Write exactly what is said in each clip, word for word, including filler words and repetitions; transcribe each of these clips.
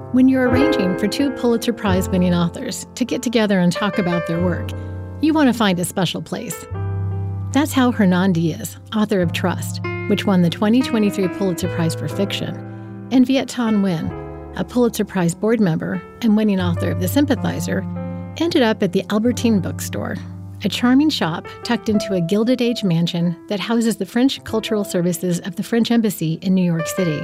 When you're arranging for two Pulitzer Prize-winning authors to get together and talk about their work, you want to find a special place. That's how Hernan Diaz, author of Trust, which won the twenty twenty-three Pulitzer Prize for Fiction, and Viet Thanh Nguyen, a Pulitzer Prize board member and winning author of The Sympathizer, ended up at the Albertine Bookstore, a charming shop tucked into a Gilded Age mansion that houses the French Cultural Services of the French Embassy in New York City.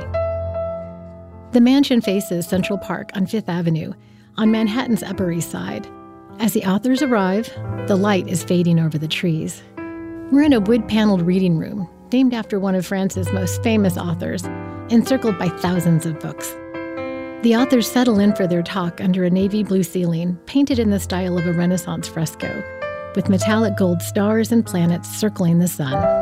The mansion faces Central Park on Fifth Avenue, on Manhattan's Upper East Side. As the authors arrive, the light is fading over the trees. We're in a wood-paneled reading room, named after one of France's most famous authors, encircled by thousands of books. The authors settle in for their talk under a navy blue ceiling, painted in the style of a Renaissance fresco, with metallic gold stars and planets circling the sun.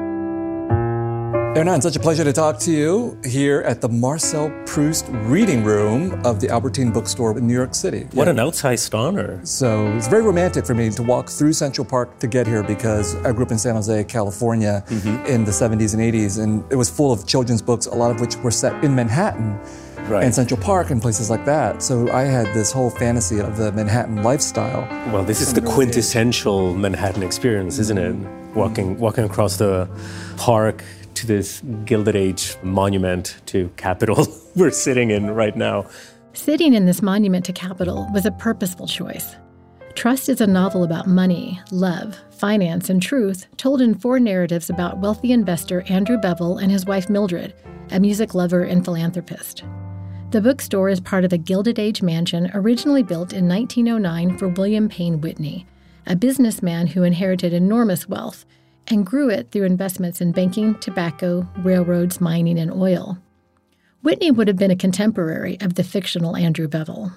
Hernan, such a pleasure to talk to you here at the Marcel Proust Reading Room of the Albertine Bookstore in New York City. What yeah. an outsized honor. So it's very romantic for me to walk through Central Park to get here because I grew up in San Jose, California mm-hmm. in the seventies and eighties, and it was full of children's books, a lot of which were set in Manhattan. Right. And Central Park and places like that. So I had this whole fantasy of the Manhattan lifestyle. Well, this is the quintessential Manhattan experience, isn't it? Walking, walking across the park to this Gilded Age monument to Capitol we're sitting in right now. Sitting in this monument to Capitol was a purposeful choice. Trust is a novel about money, love, finance, and truth, told in four narratives about wealthy investor Andrew Bevel and his wife Mildred, a music lover and philanthropist. The bookstore is part of a Gilded Age mansion originally built in nineteen oh nine for William Payne Whitney, a businessman who inherited enormous wealth and grew it through investments in banking, tobacco, railroads, mining, and oil. Whitney would have been a contemporary of the fictional Andrew Bevel.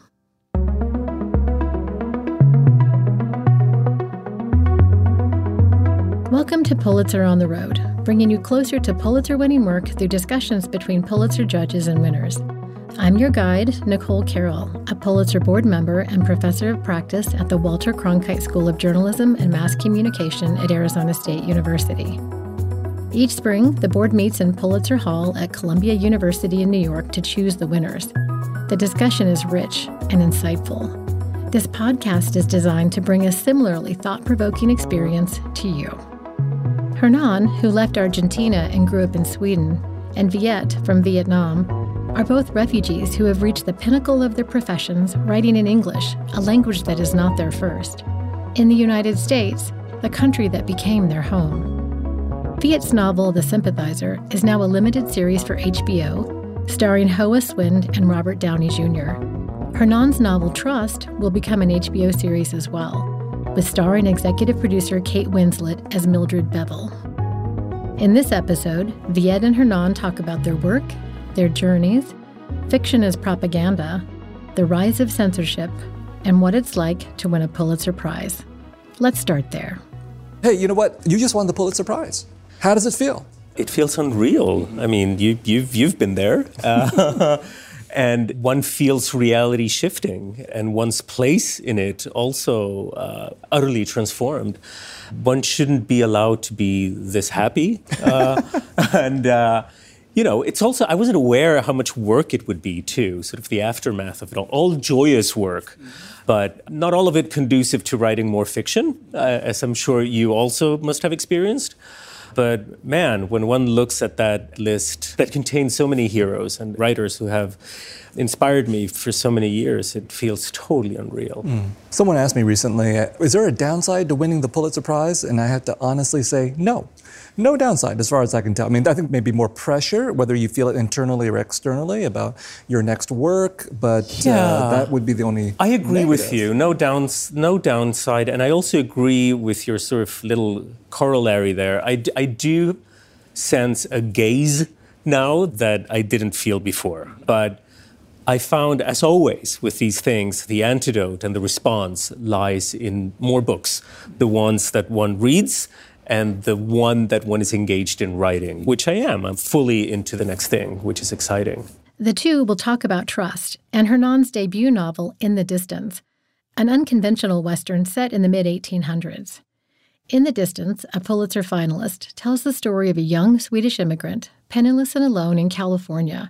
Welcome to Pulitzer on the Road, bringing you closer to Pulitzer-winning work through discussions between Pulitzer judges and winners. I'm your guide, Nicole Carroll, a Pulitzer board member and professor of practice at the Walter Cronkite School of Journalism and Mass Communication at Arizona State University. Each spring, the board meets in Pulitzer Hall at Columbia University in New York to choose the winners. The discussion is rich and insightful. This podcast is designed to bring a similarly thought-provoking experience to you. Hernan, who left Argentina and grew up in Sweden, and Viet from Vietnam, are both refugees who have reached the pinnacle of their professions writing in English, a language that is not their first, in the United States, the country that became their home. Viet's novel, The Sympathizer, is now a limited series for H B O, starring Hoa Swind and Robert Downey Junior Hernan's novel, Trust, will become an H B O series as well, with starring executive producer Kate Winslet as Mildred Bevel. In this episode, Viet and Hernan talk about their work, their journeys, fiction as propaganda, the rise of censorship, and what it's like to win a Pulitzer Prize. Let's start there. Hey, you know what? You just won the Pulitzer Prize. How does it feel? It feels unreal. I mean, you, you've, you've been there. Uh, and one feels reality shifting, and one's place in it also uh, utterly transformed. One shouldn't be allowed to be this happy. Uh, and... Uh, You know, it's also, I wasn't aware how much work it would be, too, sort of the aftermath of it all. All joyous work, but not all of it conducive to writing more fiction, uh, as I'm sure you also must have experienced. But man, when one looks at that list that contains so many heroes and writers who have inspired me for so many years, it feels totally unreal. Mm. Someone asked me recently, is there a downside to winning the Pulitzer Prize? And I have to honestly say, no. No downside, as far as I can tell. I mean, I think maybe more pressure, whether you feel it internally or externally, about your next work, but yeah. uh, that would be the only I agree negative. with you. No downs, no downside. And I also agree with your sort of little corollary there. I, I do sense a gaze now that I didn't feel before. But I found, as always, with these things, the antidote and the response lies in more books, the ones that one reads, and the one that one is engaged in writing, which I am. I'm fully into the next thing, which is exciting. The two will talk about Trust and Hernan's debut novel, In the Distance, an unconventional Western set in the mid eighteen hundreds. In the Distance, a Pulitzer finalist tells the story of a young Swedish immigrant, penniless and alone in California,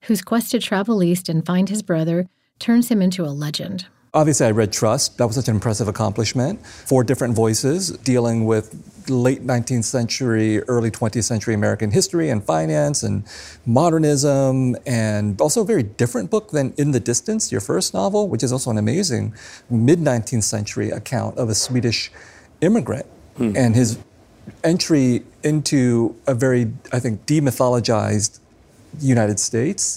whose quest to travel east and find his brother turns him into a legend. Obviously, I read Trust. That was such an impressive accomplishment. Four different voices dealing with late nineteenth century, early twentieth century American history and finance and modernism, and also a very different book than In the Distance, your first novel, which is also an amazing mid-nineteenth century account of a Swedish immigrant hmm. and his entry into a very, I think, demythologized United States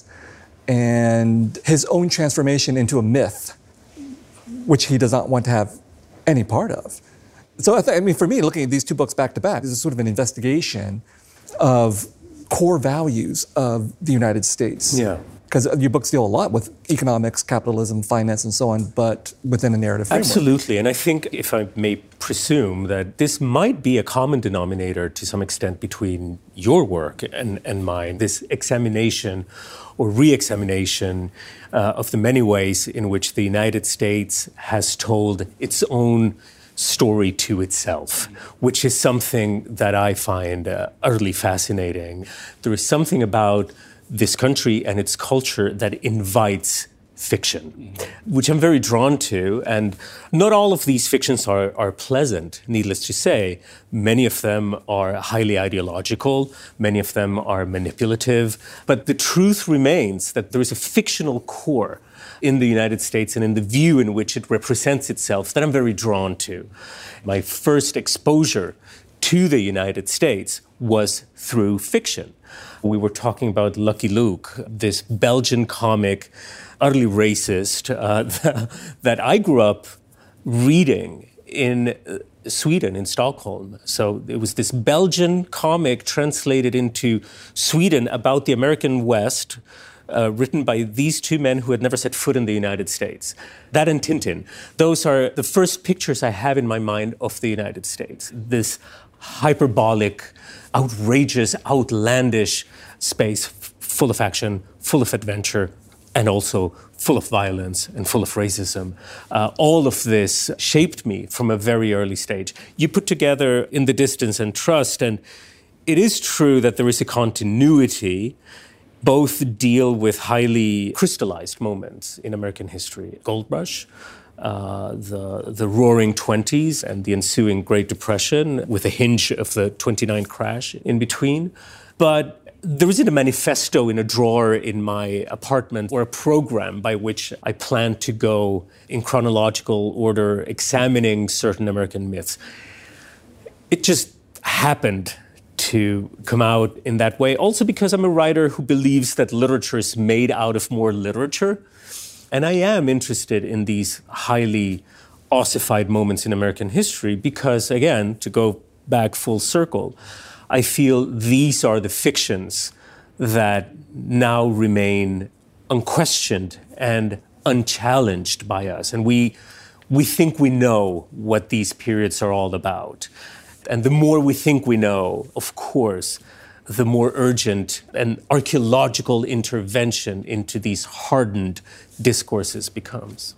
and his own transformation into a myth, which he does not want to have any part of. So I, th- I mean, for me, looking at these two books back to back, this is sort of an investigation of core values of the United States. Yeah. Because your books deal a lot with economics, capitalism, finance, and so on, but within a narrative framework. Absolutely. And I think, if I may presume, that this might be a common denominator to some extent between your work and, and mine, this examination or re-examination uh, of the many ways in which the United States has told its own story to itself, which is something that I find uh, utterly fascinating. There is something about this country and its culture that invites fiction, which I'm very drawn to. And not all of these fictions are, are pleasant, needless to say. Many of them are highly ideological, many of them are manipulative. But the truth remains that there is a fictional core in the United States and in the view in which it represents itself that I'm very drawn to. My first exposure to the United States was through fiction. We were talking about Lucky Luke, this Belgian comic, utterly racist, uh, that I grew up reading in Sweden, in Stockholm. So it was this Belgian comic translated into Sweden about the American West, uh, written by these two men who had never set foot in the United States. That and Tintin. Those are the first pictures I have in my mind of the United States. This hyperbolic, outrageous, outlandish space f- full of action, full of adventure, and also full of violence and full of racism. Uh, all of this shaped me from a very early stage. You put together In the Distance and Trust, and it is true that there is a continuity. Both deal with highly crystallized moments in American history. Gold Rush, Uh, the the Roaring Twenties and the ensuing Great Depression, with a hinge of the twenty-nine crash in between. But there isn't a manifesto in a drawer in my apartment or a program by which I plan to go in chronological order examining certain American myths. It just happened to come out in that way. Also because I'm a writer who believes that literature is made out of more literature. And I am interested in these highly ossified moments in American history because, again, to go back full circle, I feel these are the fictions that now remain unquestioned and unchallenged by us. And we, we think we know what these periods are all about. And the more we think we know, of course, the more urgent an archaeological intervention into these hardened discourses becomes.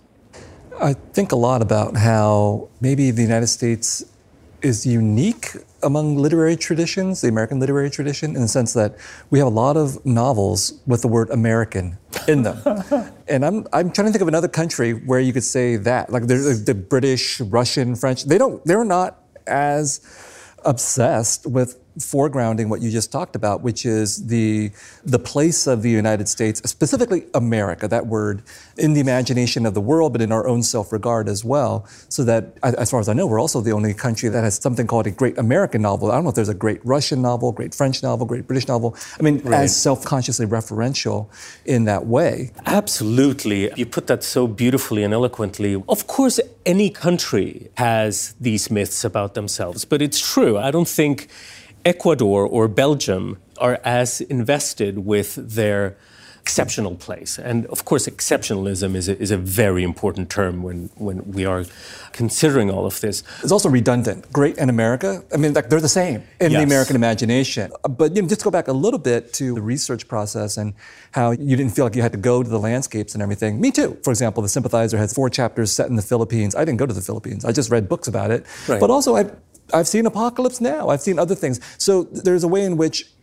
I think a lot about how maybe the United States is unique among literary traditions, the American literary tradition, in the sense that we have a lot of novels with the word American in them. And I'm I'm trying to think of another country where you could say that. Like there's the British, Russian, French, they don't they're not as obsessed with foregrounding what you just talked about, which is the the place of the United States, specifically America, that word, in the imagination of the world, but in our own self-regard as well. So that, as far as I know, we're also the only country that has something called a great American novel. I don't know if there's a great Russian novel, great French novel, great British novel. I mean, right. As self-consciously referential in that way. Absolutely. You put that so beautifully and eloquently. Of course, any country has these myths about themselves, but it's true. I don't think Ecuador or Belgium are as invested with their exceptional place. And of course, exceptionalism is a, is a very important term when, when we are considering all of this. It's also redundant. Great and America, I mean, like, they're the same in yes. the American imagination. But you know, just go back a little bit to the research process and how you didn't feel like you had to go to the landscapes and everything. Me too. For example, The Sympathizer has four chapters set in the Philippines. I didn't go to the Philippines. I just read books about it. Right. But also, I I've seen Apocalypse Now. I've seen other things. So there's a way in which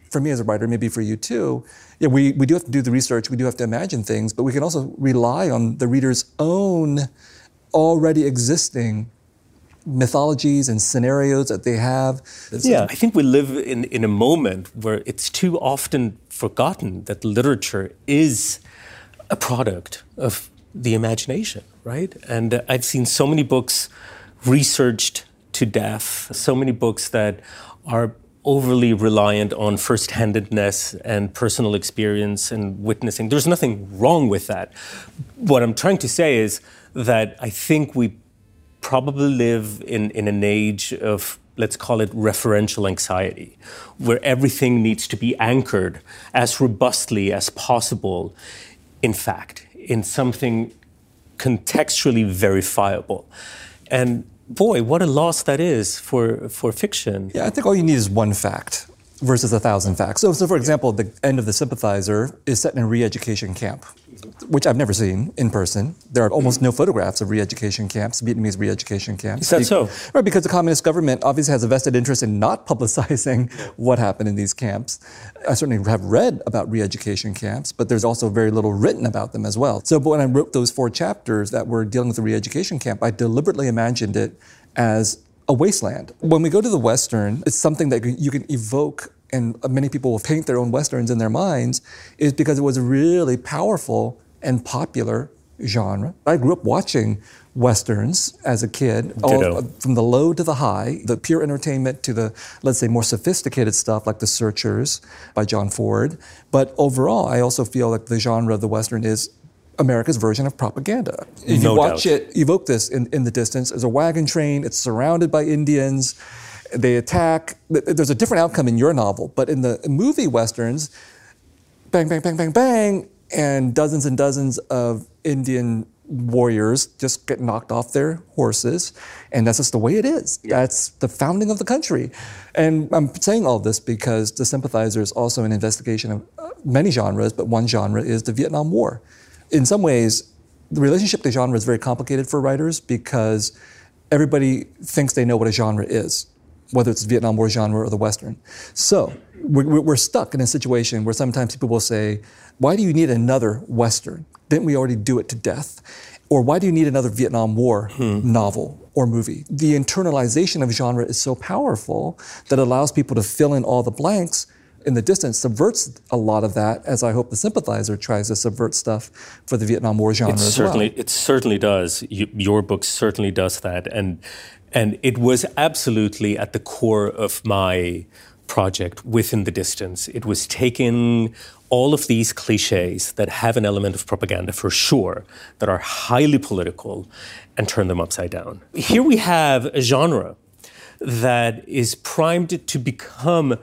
for me as a writer, maybe for you too, yeah, we, we do have to do the research, we do have to imagine things, but we can also rely on the reader's own already existing mythologies and scenarios that they have. Yeah, I think we live in, in a moment where it's too often forgotten that literature is a product of the imagination, right? And uh, I've seen so many books researched to death, so many books that are overly reliant on first-handedness and personal experience and witnessing. There's nothing wrong with that. What I'm trying to say is that I think we probably live in, in an age of, let's call it referential anxiety, where everything needs to be anchored as robustly as possible in fact, in something contextually verifiable. And boy, what a loss that is for, for fiction. Yeah, I think all you need is one fact versus a thousand facts. So, so for example, the end of The Sympathizer is set in a re-education camp, which I've never seen in person. There are almost no photographs of re-education camps, Vietnamese re-education camps. Is that so? Right, because the communist government obviously has a vested interest in not publicizing what happened in these camps. I certainly have read about re-education camps, but there's also very little written about them as well. So but when I wrote those four chapters that were dealing with the re-education camp, I deliberately imagined it as a wasteland. When we go to the Western, it's something that you can evoke, and many people will paint their own Westerns in their minds, is because it was a really powerful and popular genre. I grew up watching Westerns as a kid, all, from the low to the high, the pure entertainment to the, let's say, more sophisticated stuff like The Searchers by John Ford. But overall, I also feel like the genre of the Western is America's version of propaganda. If no you watch doubt. it, evoke this in, in the distance. There's a wagon train, it's surrounded by Indians, they attack. There's a different outcome in your novel, but in the movie Westerns, bang, bang, bang, bang, bang, and dozens and dozens of Indian warriors just get knocked off their horses, and that's just the way it is. Yeah. That's the founding of the country. And I'm saying all this because The Sympathizer is also an investigation of many genres, but one genre is the Vietnam War. In some ways, the relationship to genre is very complicated for writers because everybody thinks they know what a genre is, whether it's the Vietnam War genre or the Western. So we're, we're stuck in a situation where sometimes people will say, why do you need another Western? Didn't we already do it to death? Or why do you need another Vietnam War hmm. novel or movie? The internalization of genre is so powerful that it allows people to fill in all the blanks in the distance, subverts a lot of that, as I hope The Sympathizer tries to subvert stuff for the Vietnam War genre it as certainly, well. It certainly does. You, your book certainly does that. And, and it was absolutely at the core of my project, Within the Distance. It was taking all of these cliches that have an element of propaganda for sure, that are highly political, and turn them upside down. Here we have a genre that is primed to become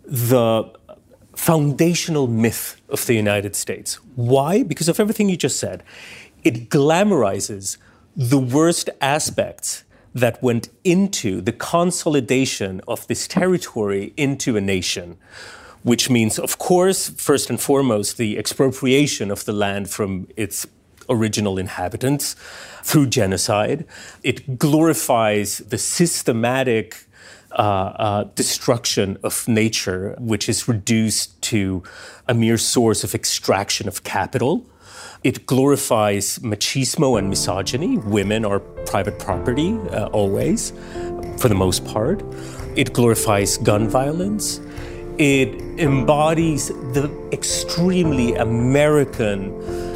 the foundational myth of the United States. Why? Because of everything you just said. It glamorizes the worst aspects that went into the consolidation of this territory into a nation, which means, of course, first and foremost, the expropriation of the land from its original inhabitants through genocide. It glorifies the systematic Uh, uh, destruction of nature, which is reduced to a mere source of extraction of capital. It glorifies machismo and misogyny. Women are private property, uh, always, for the most part. It glorifies gun violence. It embodies the extremely American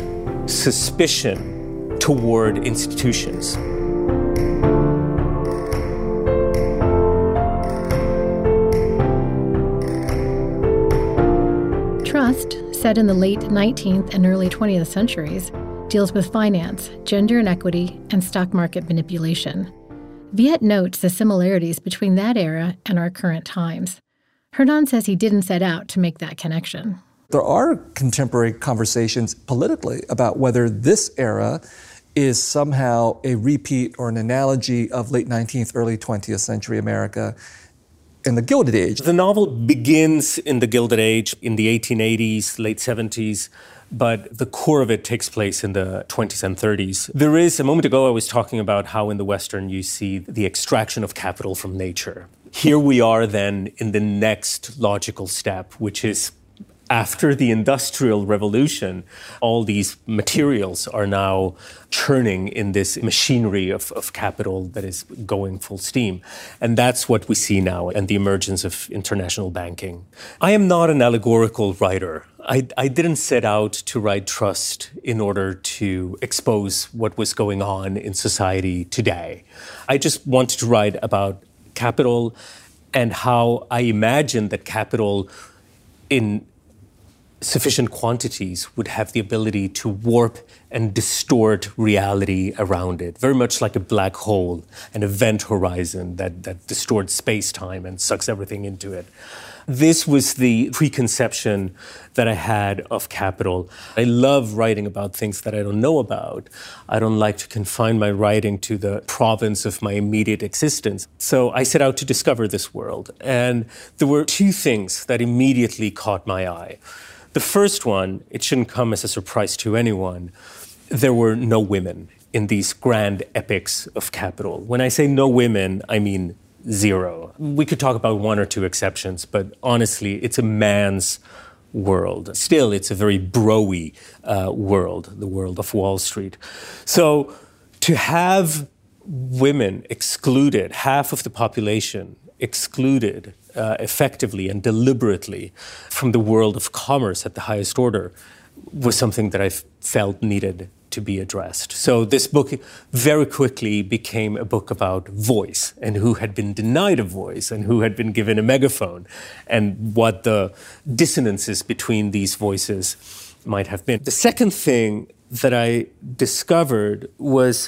suspicion toward institutions. Trust, set in the late nineteenth and early twentieth centuries, deals with finance, gender inequity, and stock market manipulation. Viet notes the similarities between that era and our current times. Hernan says he didn't set out to make that connection. There are contemporary conversations politically about whether this era is somehow a repeat or an analogy of late nineteenth, early twentieth century America in the Gilded Age. The novel begins in the Gilded Age, in the eighteen eighties, late seventies, but the core of it takes place in the twenties and thirties. There is, a moment ago I was talking about how in the Western you see the extraction of capital from nature. here we are then in the next logical step, which is after the Industrial Revolution, all these materials are now churning in this machinery of, of capital that is going full steam. And that's what we see now and the emergence of international banking. I am not an allegorical writer. I, I didn't set out to write Trust in order to expose what was going on in society today. I just wanted to write about capital and how I imagine that capital in sufficient quantities would have the ability to warp and distort reality around it, very much like a black hole, an event horizon that, that distorts space-time and sucks everything into it. This was the preconception that I had of capital. I love writing about things that I don't know about. I don't like to confine my writing to the province of my immediate existence. So I set out to discover this world. And there were two things that immediately caught my eye. The first one, it shouldn't come as a surprise to anyone, there were no women in these grand epics of capital. When I say no women, I mean zero. We could talk about one or two exceptions, but honestly, it's a man's world. Still, it's a very bro-y uh, world, the world of Wall Street. So to have women excluded, half of the population excluded uh, effectively and deliberately from the world of commerce at the highest order was something that I felt needed to be addressed. So this book very quickly became a book about voice and who had been denied a voice and who had been given a megaphone and what the dissonances between these voices might have been. The second thing that I discovered was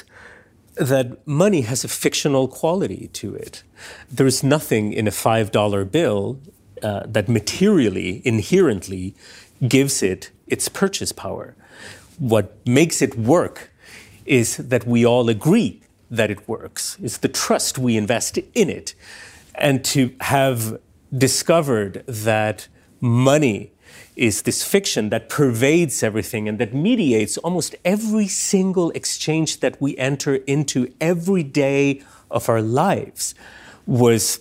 that money has a fictional quality to it. There is nothing in a five dollar bill uh, that materially, inherently, gives it its purchase power. What makes it work is that we all agree that it works. It's the trust we invest in it. And to have discovered that money is this fiction that pervades everything and that mediates almost every single exchange that we enter into every day of our lives was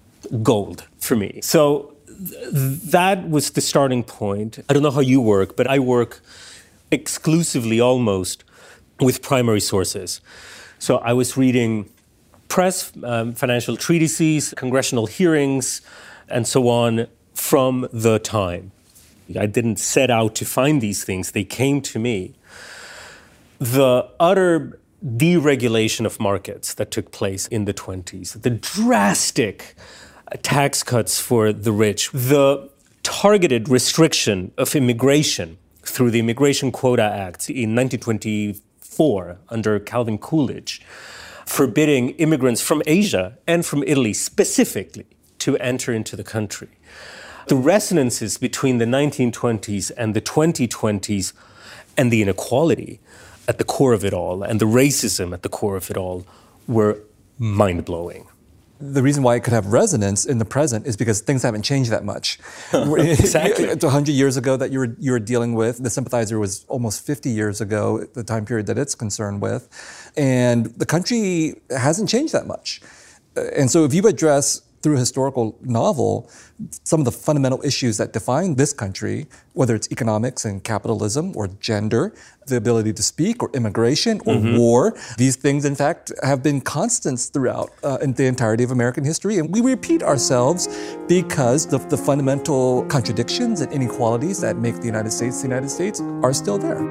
gold for me. So th- that was the starting point. I don't know how you work, but I work exclusively almost with primary sources. So I was reading press, um, financial treatises, congressional hearings, and so on from the time. I didn't set out to find these things. They came to me. The utter deregulation of markets that took place in the twenties, the drastic tax cuts for the rich, the targeted restriction of immigration through the Immigration Quota Act in nineteen twenty-four under Calvin Coolidge, forbidding immigrants from Asia and from Italy specifically to enter into the country. The resonances between the nineteen twenties and the twenty twenties and the inequality at the core of it all and the racism at the core of it all were mind-blowing. The reason why it could have resonance in the present is because things haven't changed that much. Exactly. one hundred years ago that you were you were dealing with, the sympathizer was almost fifty years ago, the time period that it's concerned with. And the country hasn't changed that much. And so if you address through a historical novel some of the fundamental issues that define this country, whether it's economics and capitalism or gender, the ability to speak or immigration or mm-hmm. war, these things, in fact, have been constants throughout uh, in the entirety of American history. And we repeat ourselves because the, the fundamental contradictions and inequalities that make the United States the United States are still there.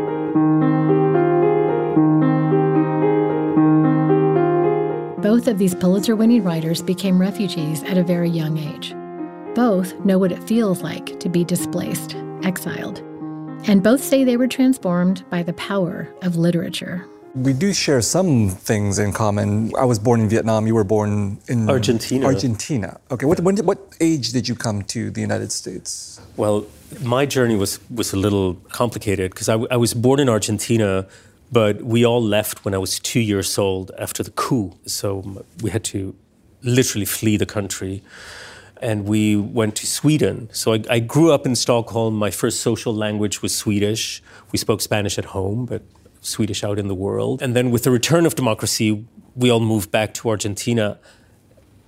Both of these Pulitzer-winning writers became refugees at a very young age. Both know what it feels like to be displaced, exiled. And both say they were transformed by the power of literature. We do share some things in common. I was born in Vietnam. You were born in Argentina. Argentina. Okay. What, when, what age did you come to the United States? Well, my journey was, was a little complicated because I, w- I was born in Argentina, but we all left when I was two years old after the coup. So we had to literally flee the country. And we went to Sweden. So I, I grew up in Stockholm. My first social language was Swedish. We spoke Spanish at home, but Swedish out in the world. And then with the return of democracy, we all moved back to Argentina.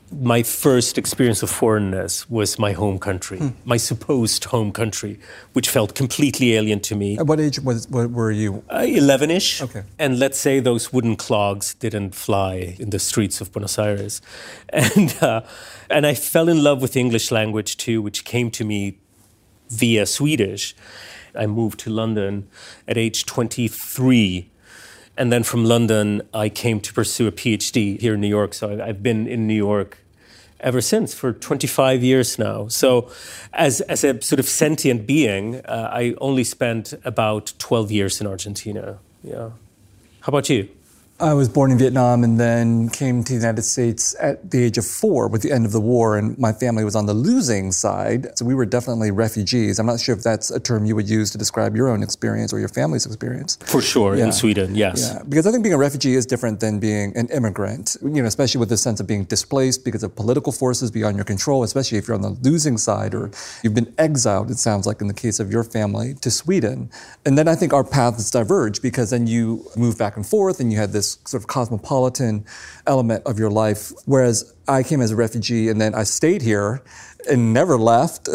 my first experience of foreignness was my home country, hmm. my supposed home country, which felt completely alien to me. At what age was, what were you? Uh, eleven-ish. Okay. And let's say those wooden clogs didn't fly in the streets of Buenos Aires. And, uh, and I fell in love with the English language too, which came to me via Swedish. I moved to London at age twenty-three. And then from London, I came to pursue a PhD here in New York. So I've been in New York ever since, for twenty-five years now. So as, as a sort of sentient being, uh, I only spent about twelve years in Argentina. Yeah. How about you? I was born in Vietnam and then came to the United States at the age of four with the end of the war, and my family was on the losing side. So we were definitely refugees. I'm not sure if that's a term you would use to describe your own experience or your family's experience. For sure, yeah. In Sweden, yes. Yeah, because I think being a refugee is different than being an immigrant, you know, especially with the sense of being displaced because of political forces beyond your control, especially if you're on the losing side or you've been exiled, it sounds like in the case of your family, to Sweden. And then I think our paths diverge because then you move back and forth and you had this sort of cosmopolitan element of your life, whereas I came as a refugee and then I stayed here and never left.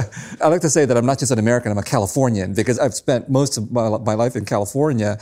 I like to say that I'm not just an American, I'm a Californian because I've spent most of my, my life in California.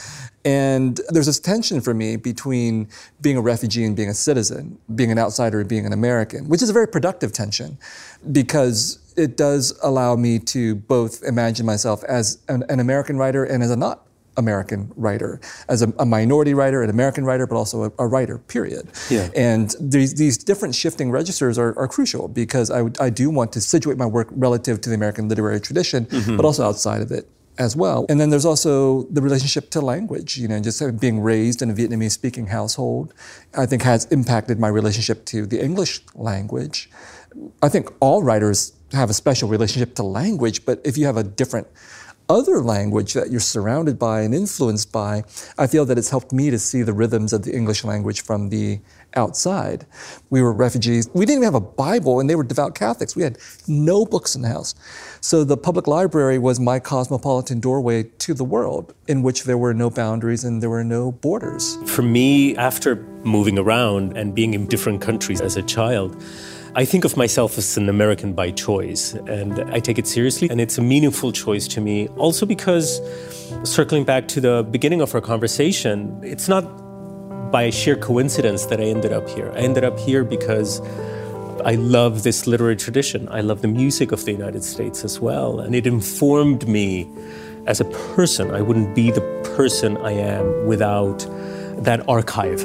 And there's this tension for me between being a refugee and being a citizen, being an outsider and being an American, which is a very productive tension because it does allow me to both imagine myself as an, an American writer and as a not American writer, as a, a minority writer, an American writer, but also a, a writer, period. Yeah. And these, these different shifting registers are, are crucial because I, I do want to situate my work relative to the American literary tradition, mm-hmm. but also outside of it as well. And then there's also the relationship to language, you know, just being raised in a Vietnamese-speaking household, I think has impacted my relationship to the English language. I think all writers have a special relationship to language, but if you have a different other language that you're surrounded by and influenced by, I feel that it's helped me to see the rhythms of the English language from the outside. We were refugees. We didn't even have a Bible, and they were devout Catholics. We had no books in the house. So the public library was my cosmopolitan doorway to the world, in which there were no boundaries and there were no borders. For me, after moving around and being in different countries as a child, I think of myself as an American by choice, and I take it seriously, and it's a meaningful choice to me. Also because, circling back to the beginning of our conversation, it's not by sheer coincidence that I ended up here. I ended up here because I love this literary tradition. I love the music of the United States as well, and it informed me as a person. I wouldn't be the person I am without that archive.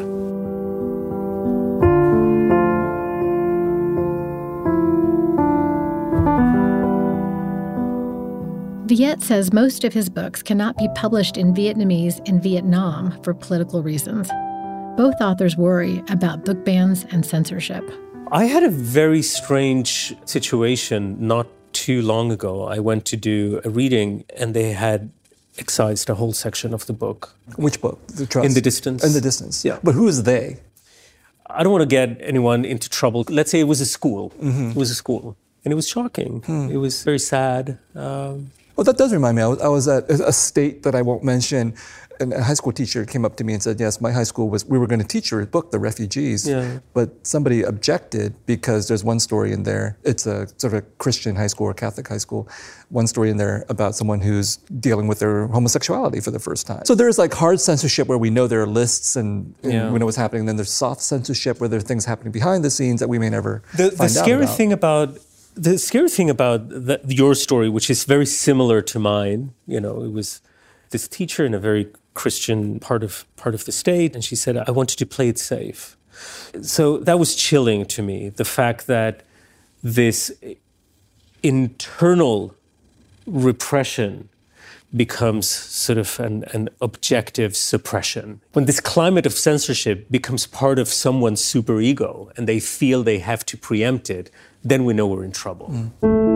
Viet says most of his books cannot be published in Vietnamese in Vietnam for political reasons. Both authors worry about book bans and censorship. I had a very strange situation not too long ago. I went to do a reading and they had excised a whole section of the book. Which book? The Trust? In the Distance. In the Distance, yeah. But who is they? I don't want to get anyone into trouble. Let's say it was a school. Mm-hmm. It was a school. And it was shocking. Hmm. It was very sad. Um, Well, that does remind me. I was, I was at a state that I won't mention, and a high school teacher came up to me and said, yes, my high school was, we were going to teach your book, The Refugees, yeah. but somebody objected because there's one story in there. It's a sort of a Christian high school or Catholic high school. One story in there about someone who's dealing with their homosexuality for the first time. So there's like hard censorship where we know there are lists and, and yeah. we know what's happening. And then there's soft censorship where there are things happening behind the scenes that we may never the, find the out scary about. thing about The scary thing about the, your story, which is very similar to mine, you know, it was this teacher in a very Christian part of part of the state, and she said, I want you to play it safe. So that was chilling to me, the fact that this internal repression becomes sort of an, an objective suppression. When this climate of censorship becomes part of someone's superego and they feel they have to preempt it, then we know we're in trouble. Mm.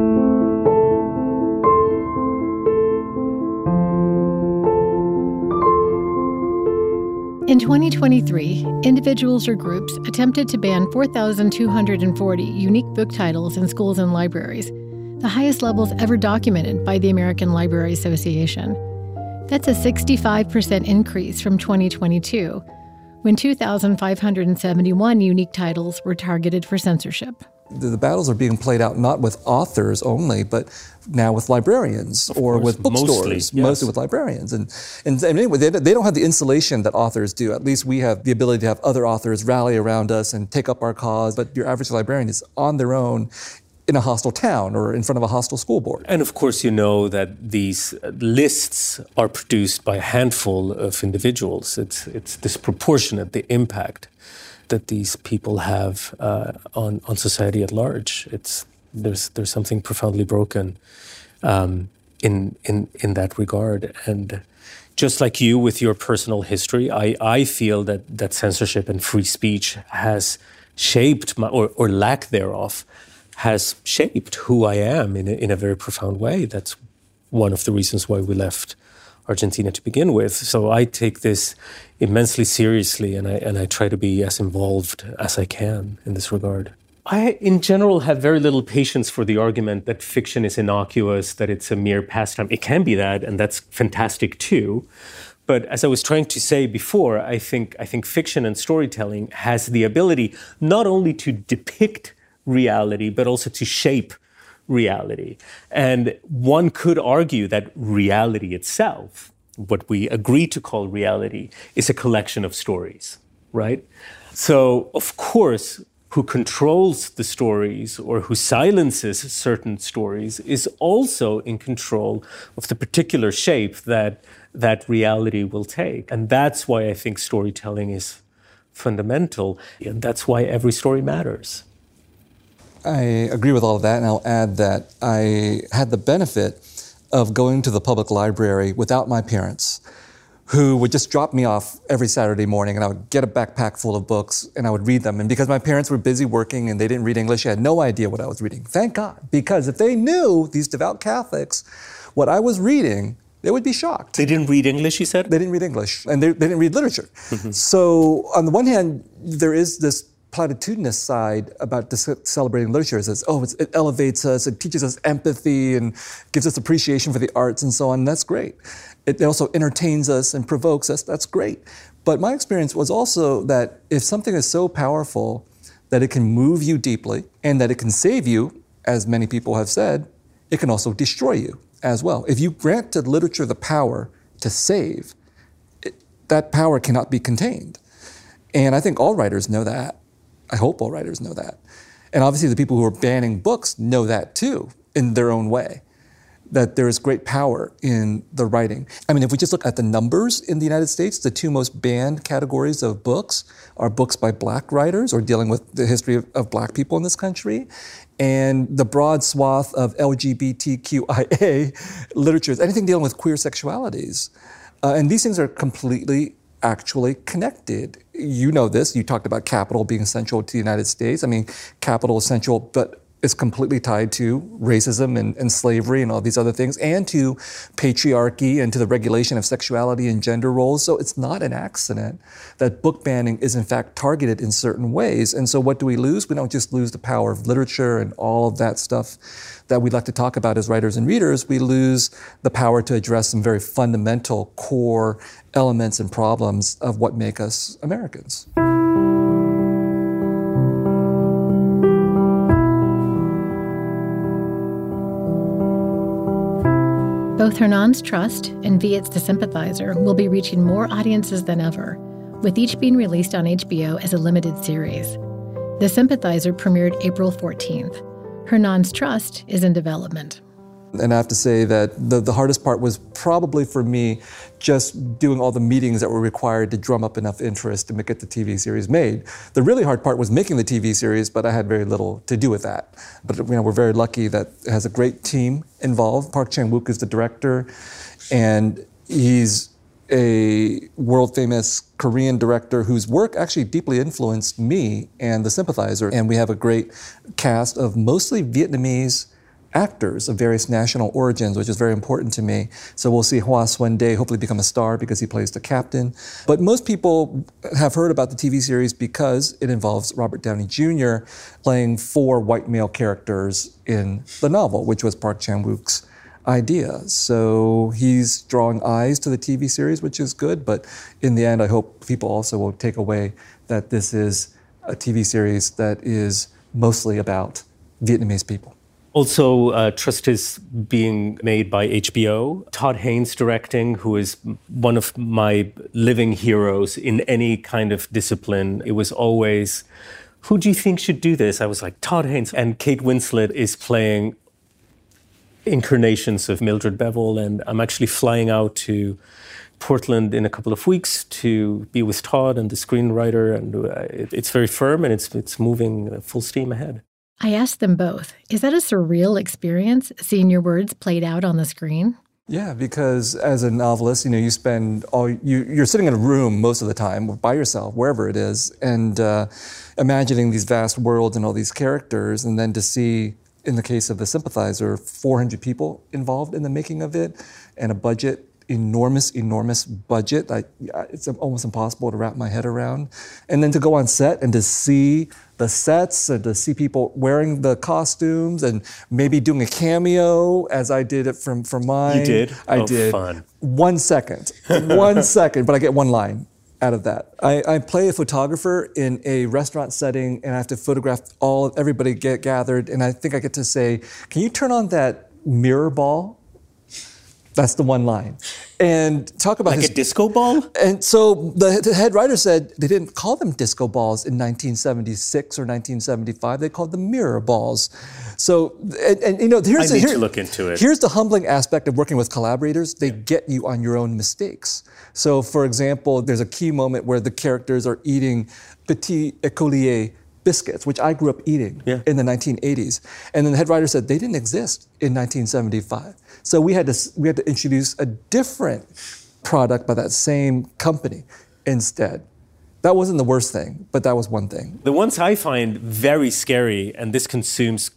In twenty twenty-three, individuals or groups attempted to ban four thousand two hundred forty unique book titles in schools and libraries, the highest levels ever documented by the American Library Association. That's a sixty-five percent increase from twenty twenty-two, when two thousand five hundred seventy-one unique titles were targeted for censorship. The, the battles are being played out not with authors only, but now with librarians of or course, with bookstores, mostly, yes. mostly with librarians. And, and, and anyway, they, they don't have the insulation that authors do. At least we have the ability to have other authors rally around us and take up our cause, but your average librarian is on their own in a hostile town or in front of a hostile school board. And of course, you know that these lists are produced by a handful of individuals. It's, it's disproportionate, the impact that these people have uh, on, on society at large. It's, there's, there's something profoundly broken um, in, in, in that regard. And just like you with your personal history, I, I feel that, that censorship and free speech has shaped, my, or, or lack thereof, has shaped who I am in a, in a very profound way. That's one of the reasons why we left Argentina to begin with. So I take this immensely seriously, and I, and I try to be as involved as I can in this regard. I, in general, have very little patience for the argument that fiction is innocuous, that it's a mere pastime. It can be that, and that's fantastic too. But as I was trying to say before, I think, I think fiction and storytelling has the ability not only to depict reality, but also to shape reality. And one could argue that reality itself, what we agree to call reality, is a collection of stories, right? So, of course, who controls the stories or who silences certain stories is also in control of the particular shape that that reality will take. And that's why I think storytelling is fundamental, and that's why every story matters. I agree with all of that, and I'll add that I had the benefit of going to the public library without my parents, who would just drop me off every Saturday morning, and I would get a backpack full of books, and I would read them. And because my parents were busy working and they didn't read English, I had no idea what I was reading. Thank God, because if they knew, these devout Catholics, what I was reading, they would be shocked. They didn't read English, you said? They didn't read English, and they, they didn't read literature. Mm-hmm. So on the one hand, there is this platitudinous side about this celebrating literature. It says, oh, it's, it elevates us, it teaches us empathy and gives us appreciation for the arts and so on. And that's great. It also entertains us and provokes us. That's great. But my experience was also that if something is so powerful that it can move you deeply and that it can save you, as many people have said, it can also destroy you as well. If you grant to literature the power to save, it, that power cannot be contained. And I think all writers know that. I hope all writers know that. And obviously the people who are banning books know that too, in their own way, that there is great power in the writing. I mean, if we just look at the numbers in the United States, the two most banned categories of books are books by Black writers or dealing with the history of, of Black people in this country, and the broad swath of L G B T Q I A literatures, anything dealing with queer sexualities. Uh, and these things are completely actually connected. You know this, you talked about capital being essential to the United States. I mean, capital is essential, but it's completely tied to racism and, and slavery and all these other things, and to patriarchy and to the regulation of sexuality and gender roles. So it's not an accident that book banning is in fact targeted in certain ways. And so what do we lose? We don't just lose the power of literature and all of that stuff that we like to talk about as writers and readers. We lose the power to address some very fundamental core elements and problems of what make us Americans. Both Hernan's Trust and Viet's The Sympathizer will be reaching more audiences than ever, with each being released on H B O as a limited series. The Sympathizer premiered April fourteenth. Hernan's Trust is in development. And I have to say that the, the hardest part was probably for me just doing all the meetings that were required to drum up enough interest to get the T V series made. The really hard part was making the T V series, but I had very little to do with that. But you know, we're very lucky that it has a great team involved. Park Chan-wook is the director, and he's a world-famous Korean director whose work actually deeply influenced me and The Sympathizer. And we have a great cast of mostly Vietnamese actors of various national origins, which is very important to me. So we'll see Hoa Xuân Dae hopefully become a star because he plays the captain. But most people have heard about the T V series because it involves Robert Downey Junior playing four white male characters in the novel, which was Park Chan-wook's idea. So he's drawing eyes to the T V series, which is good. But in the end, I hope people also will take away that this is a T V series that is mostly about Vietnamese people. Also, uh, Trust is being made by H B O. Todd Haynes directing, who is one of my living heroes in any kind of discipline. It was always, who do you think should do this? I was like, Todd Haynes. And Kate Winslet is playing incarnations of Mildred Bevel. And I'm actually flying out to Portland in a couple of weeks to be with Todd and the screenwriter. And uh, it, it's very firm and it's, it's moving full steam ahead. I asked them both, is that a surreal experience, seeing your words played out on the screen? Yeah, because as a novelist, you know, you spend all, you, you're sitting in a room most of the time by yourself, wherever it is, and uh, imagining these vast worlds and all these characters, and then to see, in the case of The Sympathizer, four hundred people involved in the making of it, and a budget, enormous, enormous budget. I, it's almost impossible to wrap my head around. And then to go on set and to see the sets and to see people wearing the costumes and maybe doing a cameo as I did it from, from mine. You did? I oh, did. Fun. One second. One second, but I get one line out of that. I, I play a photographer in a restaurant setting and I have to photograph all, everybody get gathered, and I think I get to say, can you turn on that mirror ball? That's the one line. And talk about like his, a disco ball? And so the, the head writer said they didn't call them disco balls in nineteen seventy-six or nineteen seventy-five. They called them mirror balls. So, and, and you know, here's I need the, here, to look into it. Here's the humbling aspect of working with collaborators. They yeah. get you on your own mistakes. So, for example, there's a key moment where the characters are eating petit écolier biscuits, which I grew up eating yeah. in the nineteen eighties. And then the head writer said they didn't exist in nineteen seventy-five. So we had to we had to introduce a different product by that same company instead. That wasn't the worst thing, but that was one thing. The ones I find very scary, and this consumes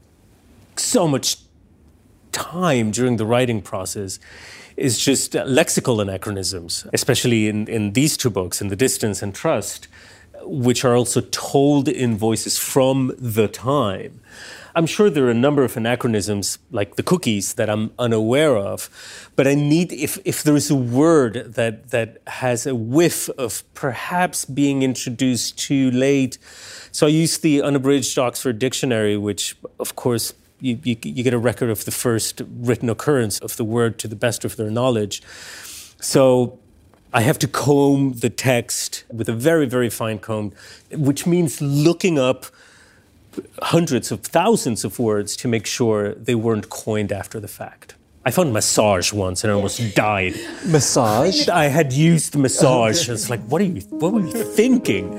so much time during the writing process, is just uh, lexical anachronisms, especially in, in these two books, In the Distance and Trust, which are also told in voices from the time. I'm sure there are a number of anachronisms, like the cookies, that I'm unaware of, but I need, if, if there is a word that, that has a whiff of perhaps being introduced too late. So I use the unabridged Oxford Dictionary, which, of course, you, you, you get a record of the first written occurrence of the word to the best of their knowledge. So I have to comb the text with a very, very fine comb, which means looking up hundreds of thousands of words to make sure they weren't coined after the fact. I found massage once and I almost died. Massage? I had used massage. It's like, what are you, what were you thinking?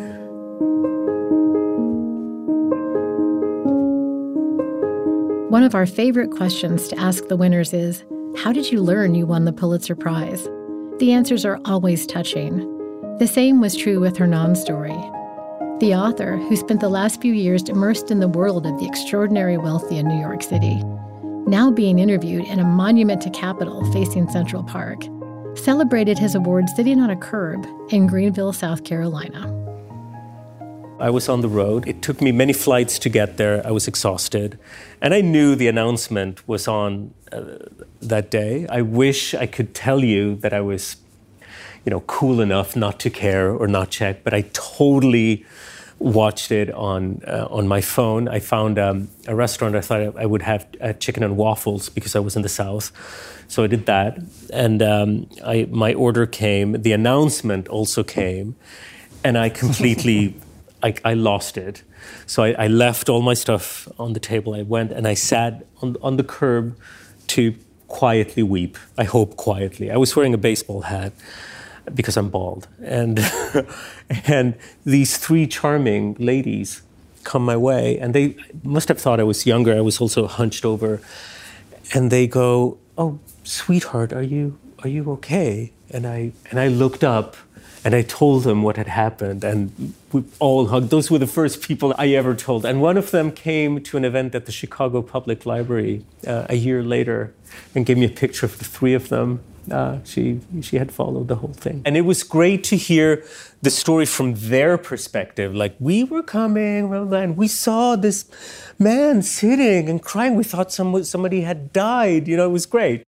One of our favorite questions to ask the winners is, how did you learn you won the Pulitzer Prize? The answers are always touching. The same was true with Hernan's story. The author, who spent the last few years immersed in the world of the extraordinary wealthy in New York City, now being interviewed in a monument to Capitol facing Central Park, celebrated his award sitting on a curb in Greenville, South Carolina. I was on the road. It took me many flights to get there. I was exhausted. And I knew the announcement was on uh, that day. I wish I could tell you that I was, you know, cool enough not to care or not check, but I totally watched it on uh, on my phone. I found um, a restaurant. I thought I would have uh, chicken and waffles because I was in the South. So I did that. And um, I, my order came. The announcement also came. And I completely... I, I lost it. So I, I left all my stuff on the table. I went and I sat on, on the curb to quietly weep. I hope quietly. I was wearing a baseball hat because I'm bald. And, and these three charming ladies come my way. And they must have thought I was younger. I was also hunched over. And they go, "Oh, sweetheart, are you are you okay?" And I and I looked up. And I told them what had happened, and we all hugged. Those were the first people I ever told. And one of them came to an event at the Chicago Public Library uh, a year later and gave me a picture of the three of them. Uh, she she had followed the whole thing. And it was great to hear the story from their perspective. Like, we were coming, and we saw this man sitting and crying. We thought some, somebody had died. You know, it was great.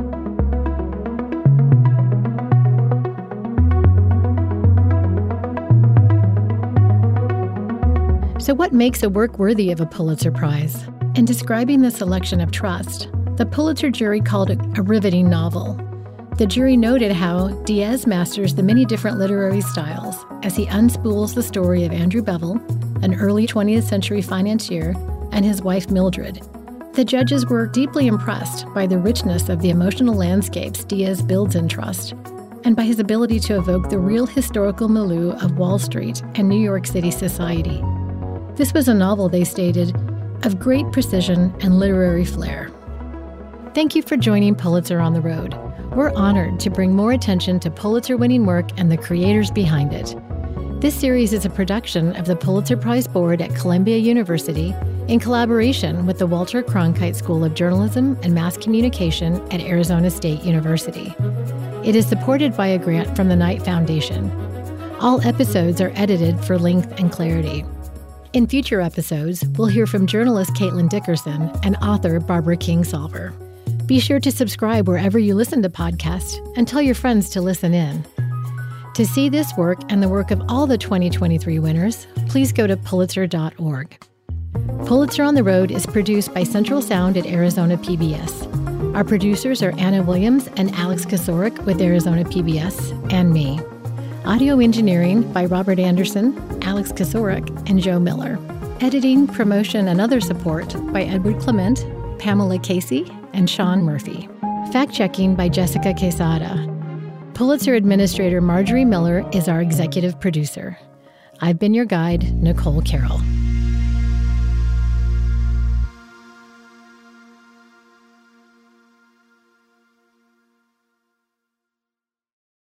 So what makes a work worthy of a Pulitzer Prize? In describing the selection of Trust, the Pulitzer jury called it a riveting novel. The jury noted how Diaz masters the many different literary styles as he unspools the story of Andrew Bevel, an early twentieth century financier, and his wife Mildred. The judges were deeply impressed by the richness of the emotional landscapes Diaz builds in Trust, and by his ability to evoke the real historical milieu of Wall Street and New York City society. This was a novel, they stated, of great precision and literary flair. Thank you for joining Pulitzer on the Road. We're honored to bring more attention to Pulitzer-winning work and the creators behind it. This series is a production of the Pulitzer Prize Board at Columbia University in collaboration with the Walter Cronkite School of Journalism and Mass Communication at Arizona State University. It is supported by a grant from the Knight Foundation. All episodes are edited for length and clarity. In future episodes, we'll hear from journalist Caitlin Dickerson and author Barbara Kingsolver. Be sure to subscribe wherever you listen to podcasts and tell your friends to listen in. To see this work and the work of all the twenty twenty-three winners, please go to pulitzer dot org. Pulitzer on the Road is produced by Central Sound at Arizona P B S. Our producers are Anna Williams and Alex Kosorik with Arizona P B S, and me. Audio engineering by Robert Anderson, Alex Kosorik, and Joe Miller. Editing, promotion, and other support by Edward Clement, Pamela Casey, and Sean Murphy. Fact-checking by Jessica Quesada. Pulitzer Administrator Marjorie Miller is our executive producer. I've been your guide, Nicole Carroll.